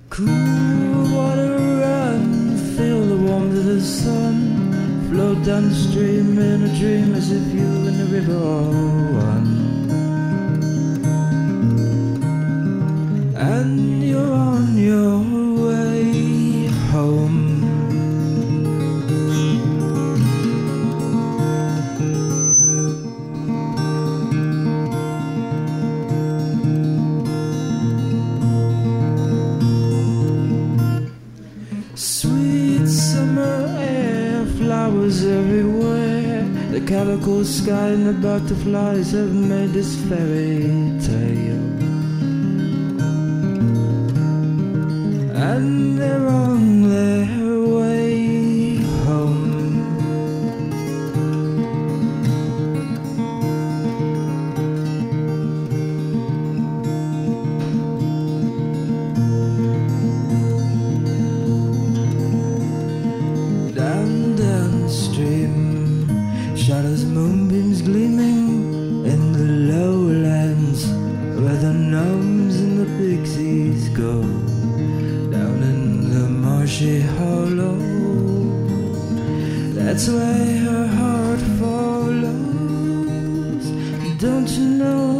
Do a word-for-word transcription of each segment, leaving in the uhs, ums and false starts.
Cool water run, feel the warmth of the sun, float down the stream in a dream as if you and the river are one. And you're on your way home. Sweet summer air, flowers everywhere, the calico sky and the butterflies have made this fairy tale. And they're on their way home. Down, down the stream, shadows, moonbeams gleaming in the lowlands where the gnomes and the pixies go. Down in the marshy hollow, that's where her heart follows. Don't you know,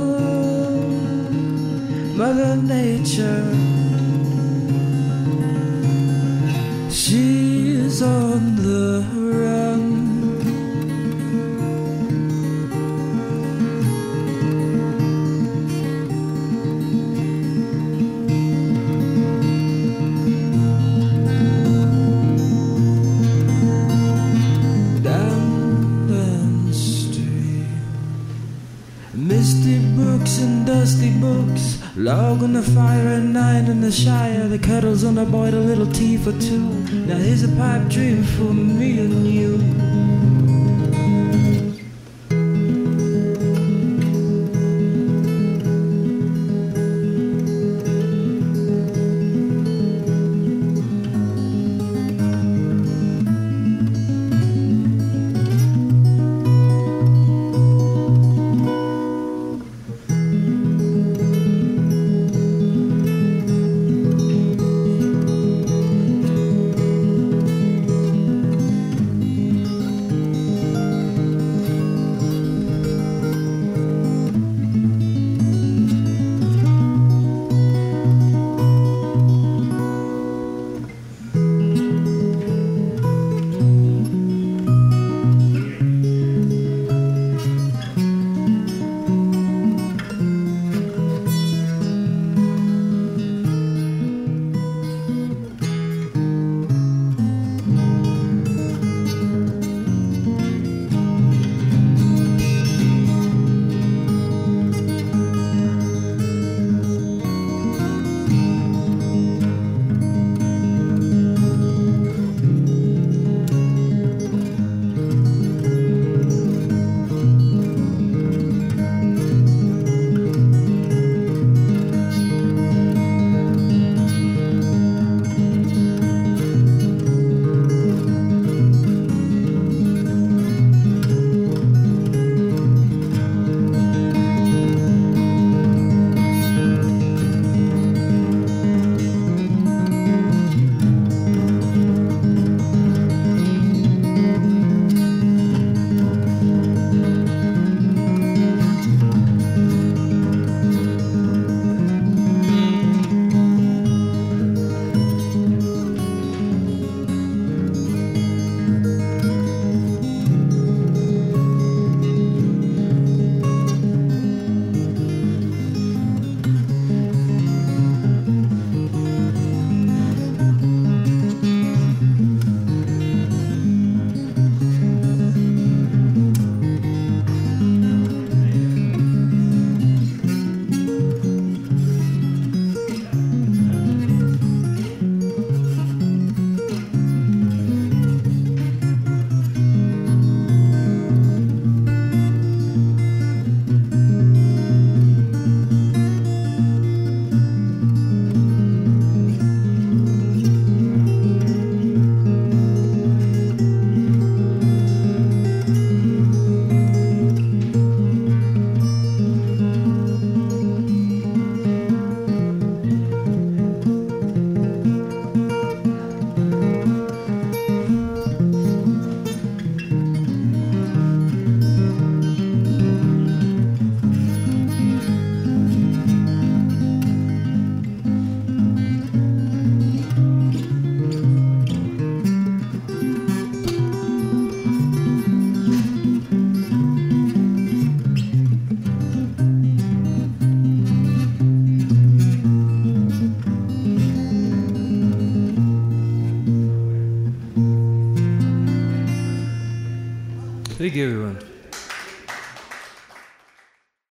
Mother Nature, she's on the run. Misty brooks and dusty books, log on the fire at night in the Shire. The kettle's on the boil, a little tea for two. Now here's a pipe dream for me and you. big everyone.